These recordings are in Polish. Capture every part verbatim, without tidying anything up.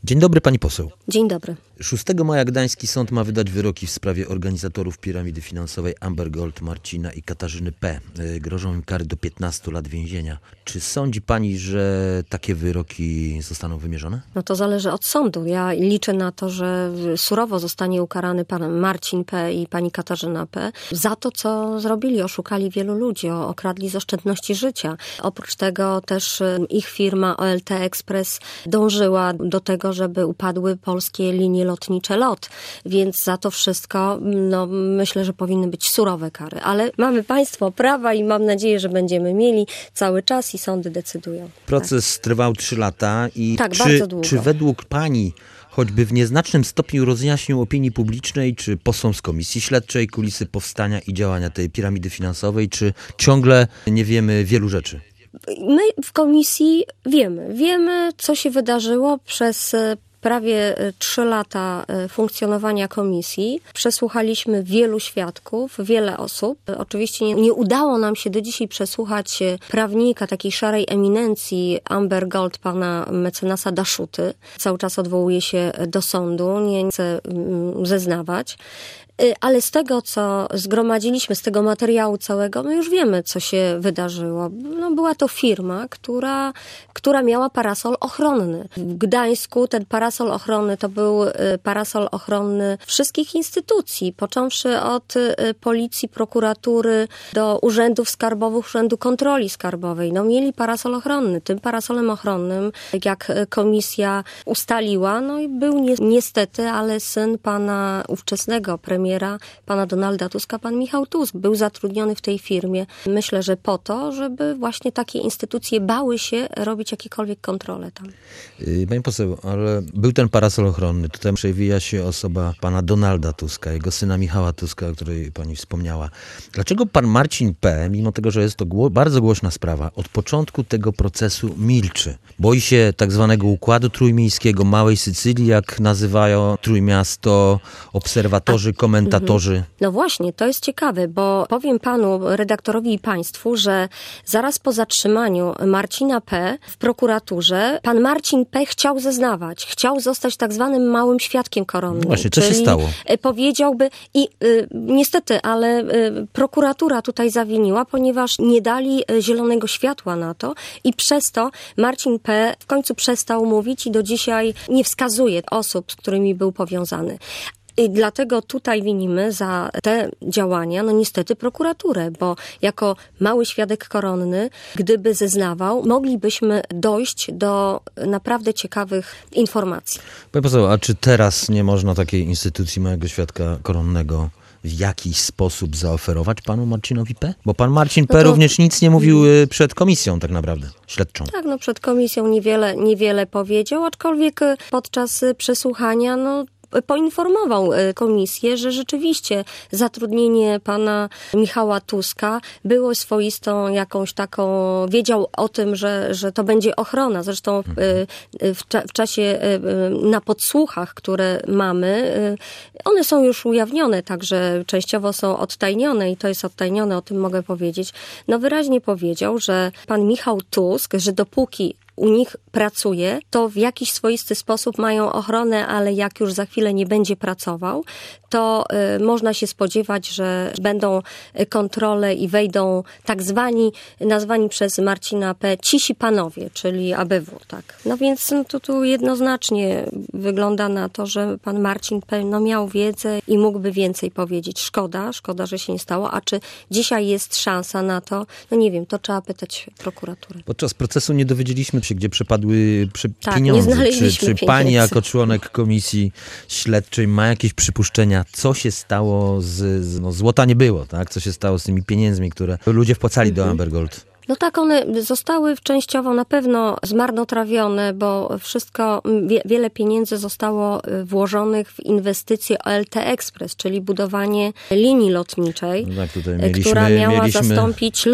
Dzień dobry, pani poseł. Dzień dobry. szóstego maja gdański sąd ma wydać wyroki w sprawie organizatorów piramidy finansowej Amber Gold, Marcina i Katarzyny P. Grożą im kary do piętnastu lat więzienia. Czy sądzi pani, że takie wyroki zostaną wymierzone? No to zależy od sądu. Ja liczę na to, że surowo zostanie ukarany pan Marcin P. i pani Katarzyna P. za to, co zrobili. Oszukali wielu ludzi, okradli z oszczędności życia. Oprócz tego też ich firma O L T Express dążyła do tego, żeby upadły polskie linie lotnicze LOT. Więc za to wszystko, no myślę, że powinny być surowe kary. Ale mamy państwo prawa i mam nadzieję, że będziemy mieli cały czas i sądy decydują. Proces tak. trwał trzy lata i tak, czy, bardzo długo. czy według pani choćby w nieznacznym stopniu rozjaśnił opinii publicznej, czy posłom z komisji śledczej kulisy powstania i działania tej piramidy finansowej, czy ciągle nie wiemy wielu rzeczy? My w komisji wiemy. Wiemy, co się wydarzyło przez prawie trzy lata funkcjonowania komisji. Przesłuchaliśmy wielu świadków, wiele osób. Oczywiście nie, nie udało nam się do dzisiaj przesłuchać prawnika takiej szarej eminencji Amber Gold, pana mecenasa Daszuty. Cały czas odwołuje się do sądu, nie chce zeznawać. Ale z tego, co zgromadziliśmy, z tego materiału całego, my już wiemy, co się wydarzyło. No, była to firma, która, która miała parasol ochronny. W Gdańsku ten parasol ochronny to był parasol ochronny wszystkich instytucji, począwszy od policji, prokuratury, do urzędów skarbowych, Urzędu Kontroli Skarbowej. No, mieli parasol ochronny. Tym parasolem ochronnym, jak komisja ustaliła, no i był ni- niestety, ale syn pana ówczesnego premiera, premiera, pana Donalda Tuska, pan Michał Tusk był zatrudniony w tej firmie. Myślę, że po to, żeby właśnie takie instytucje bały się robić jakiekolwiek kontrole tam. Pani poseł, ale był ten parasol ochronny. Tutaj przewija się osoba pana Donalda Tuska, jego syna Michała Tuska, o której pani wspomniała. Dlaczego pan Marcin P., mimo tego, że jest to gło- bardzo głośna sprawa, od początku tego procesu milczy? Boi się tak zwanego układu trójmiejskiego, małej Sycylii, jak nazywają Trójmiasto obserwatorzy, komentatorzy. Komentatorzy. No właśnie, to jest ciekawe, bo powiem panu redaktorowi i państwu, że zaraz po zatrzymaniu Marcina P. w prokuraturze, pan Marcin P. chciał zeznawać, chciał zostać tak zwanym małym świadkiem koronnym. No właśnie, co się stało? Powiedziałby i y, niestety, ale y, prokuratura tutaj zawiniła, ponieważ nie dali zielonego światła na to i przez to Marcin P. w końcu przestał mówić i do dzisiaj nie wskazuje osób, z którymi był powiązany. I dlatego tutaj winimy za te działania, no niestety prokuraturę, bo jako mały świadek koronny, gdyby zeznawał, moglibyśmy dojść do naprawdę ciekawych informacji. Pani poseł, a czy teraz nie można takiej instytucji małego świadka koronnego w jakiś sposób zaoferować panu Marcinowi P.? Bo pan Marcin P. No to... również nic nie mówił przed komisją tak naprawdę, śledczą. Tak, no przed komisją niewiele, niewiele powiedział, aczkolwiek podczas przesłuchania, no poinformował komisję, że rzeczywiście zatrudnienie pana Michała Tuska było swoistą jakąś taką, wiedział o tym, że, że to będzie ochrona. Zresztą w, w czasie, na podsłuchach, które mamy, one są już ujawnione, także częściowo są odtajnione i to jest odtajnione, o tym mogę powiedzieć. No wyraźnie powiedział, że pan Michał Tusk, że dopóki u nich pracuje, to w jakiś swoisty sposób mają ochronę, ale jak już za chwilę nie będzie pracował, to y, można się spodziewać, że będą kontrole i wejdą tak zwani, nazwani przez Marcina P. cisi panowie, czyli A B W, tak. No więc no, to tu jednoznacznie wygląda na to, że pan Marcin P. no, miał wiedzę i mógłby więcej powiedzieć. Szkoda, szkoda, że się nie stało. A czy dzisiaj jest szansa na to? No nie wiem, to trzeba pytać prokuratury. Podczas procesu nie dowiedzieliśmy się, gdzie przepadły przy tak, pieniądze. Nie czy, czy pieniędzy. pani jako członek komisji śledczej ma jakieś przypuszczenia, co się stało z... z no, złota nie było, tak? Co się stało z tymi pieniędzmi, które ludzie wpłacali mhm. do Amber Gold? No tak, one zostały częściowo na pewno zmarnotrawione, bo wszystko, wie, wiele pieniędzy zostało włożonych w inwestycje O L T Express, czyli budowanie linii lotniczej, no tak, tutaj mieliśmy, która miała mieliśmy... zastąpić LOT.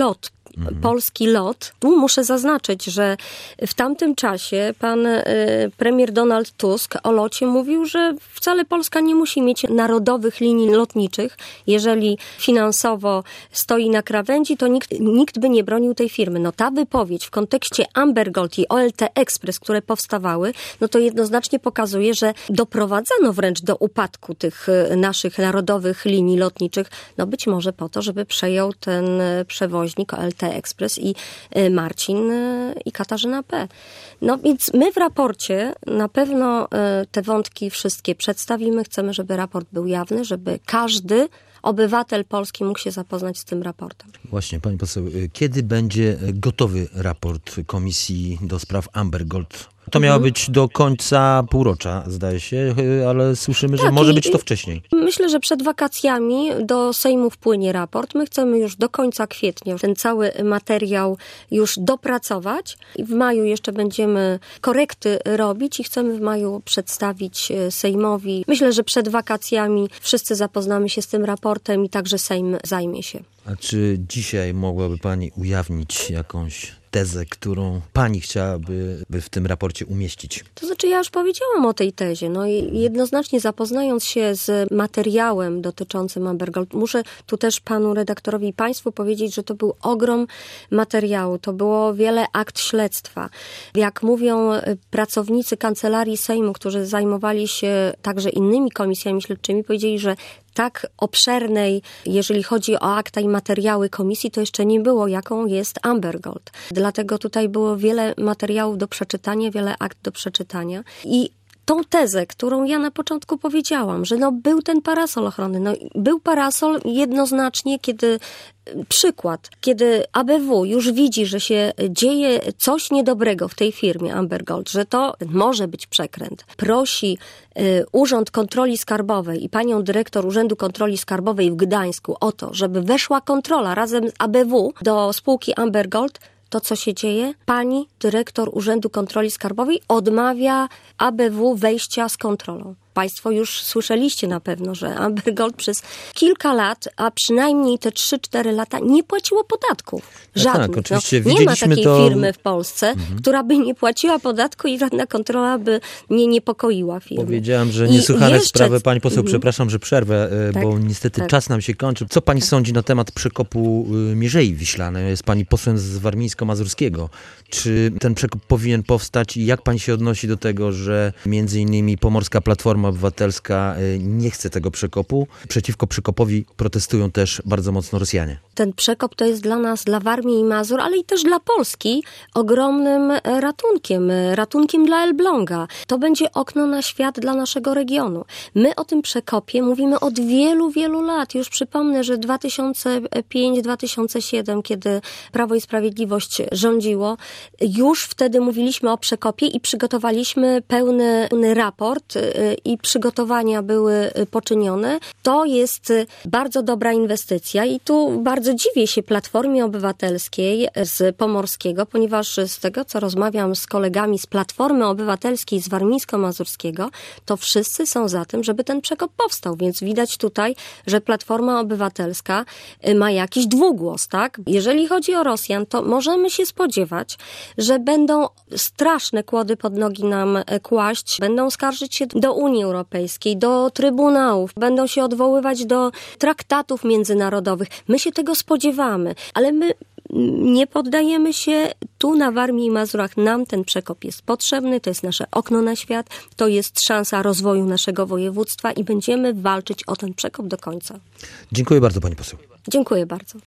mhm. polski lot. Tu muszę zaznaczyć, że w tamtym czasie pan y, premier Donald Tusk o locie mówił, że wcale Polska nie musi mieć narodowych linii lotniczych. Jeżeli finansowo stoi na krawędzi, to nikt, nikt by nie bronił tej firmy. No ta wypowiedź w kontekście Amber Gold i O L T Express, które powstawały, no to jednoznacznie pokazuje, że doprowadzano wręcz do upadku tych naszych narodowych linii lotniczych, no być może po to, żeby przejął ten przewoźnik O L T Express i Marcin i Katarzyna P. No więc my w raporcie na pewno te wątki wszystkie przedstawimy. Chcemy, żeby raport był jawny, żeby każdy obywatel polski mógł się zapoznać z tym raportem. Właśnie, pani poseł, kiedy będzie gotowy raport Komisji do spraw Amber Gold? To miało być do końca półrocza, zdaje się, ale słyszymy, że tak, może i, być to wcześniej. Myślę, że przed wakacjami do Sejmu wpłynie raport. My chcemy już do końca kwietnia ten cały materiał już dopracować. I w maju jeszcze będziemy korekty robić i chcemy w maju przedstawić Sejmowi. Myślę, że przed wakacjami wszyscy zapoznamy się z tym raportem i także Sejm zajmie się. A czy dzisiaj mogłaby pani ujawnić jakąś tezę, którą pani chciałaby by w tym raporcie umieścić? To znaczy, ja już powiedziałam o tej tezie. No i jednoznacznie zapoznając się z materiałem dotyczącym Amber Gold, muszę tu też panu redaktorowi i państwu powiedzieć, że to był ogrom materiału. To było wiele akt śledztwa. Jak mówią pracownicy Kancelarii Sejmu, którzy zajmowali się także innymi komisjami śledczymi, powiedzieli, że tak obszernej, jeżeli chodzi o akta i materiały komisji, to jeszcze nie było, jaką jest Amber Gold. Dlatego tutaj było wiele materiałów do przeczytania, wiele akt do przeczytania. I tą tezę, którą ja na początku powiedziałam, że no był ten parasol ochronny, no był parasol jednoznacznie, kiedy przykład, kiedy A B W już widzi, że się dzieje coś niedobrego w tej firmie Amber Gold, że to może być przekręt. Prosi y, Urząd Kontroli Skarbowej i panią dyrektor Urzędu Kontroli Skarbowej w Gdańsku o to, żeby weszła kontrola razem z A B W do spółki Amber Gold. To, co się dzieje? Pani dyrektor Urzędu Kontroli Skarbowej odmawia A B W wejścia z kontrolą. Państwo już słyszeliście na pewno, że Amber Gold przez kilka lat, a przynajmniej te trzy cztery lata nie płaciło podatków. Żadnych. Tak, oczywiście no, nie ma takiej to... firmy w Polsce, mhm. która by nie płaciła podatku i żadna kontrola by nie niepokoiła firmy. Powiedziałam, że niesłychane jeszcze... sprawy. Pani poseł, mhm. przepraszam, że przerwę, tak, bo niestety tak. czas nam się kończy. Co pani tak. sądzi na temat przekopu Mierzei Wiślanej? Jest pani posłem z warmińsko-mazurskiego. Czy ten przekop powinien powstać i jak pani się odnosi do tego, że między innymi Pomorska Platforma Obywatelska nie chce tego przekopu? Przeciwko przekopowi protestują też bardzo mocno Rosjanie. Ten przekop to jest dla nas, dla Warmii i Mazur, ale i też dla Polski ogromnym ratunkiem, ratunkiem dla Elbląga. To będzie okno na świat dla naszego regionu. My o tym przekopie mówimy od wielu, wielu lat. Już przypomnę, że dwa tysiące piąty do dwa tysiące siódmego, kiedy Prawo i Sprawiedliwość rządziło, już wtedy mówiliśmy o przekopie i przygotowaliśmy pełny, pełny raport i przygotowania były poczynione. To jest bardzo dobra inwestycja i tu bardzo dziwię się Platformie Obywatelskiej z Pomorskiego, ponieważ z tego, co rozmawiam z kolegami z Platformy Obywatelskiej z Warmińsko-Mazurskiego, to wszyscy są za tym, żeby ten przekop powstał, więc widać tutaj, że Platforma Obywatelska ma jakiś dwugłos, tak? Jeżeli chodzi o Rosjan, to możemy się spodziewać, że będą straszne kłody pod nogi nam kłaść, będą skarżyć się do Unii Europejskiej, do trybunałów, będą się odwoływać do traktatów międzynarodowych. My się tego spodziewamy, ale my nie poddajemy się. Tu na Warmii i Mazurach nam ten przekop jest potrzebny, to jest nasze okno na świat, to jest szansa rozwoju naszego województwa i będziemy walczyć o ten przekop do końca. Dziękuję bardzo, pani poseł. Dziękuję bardzo.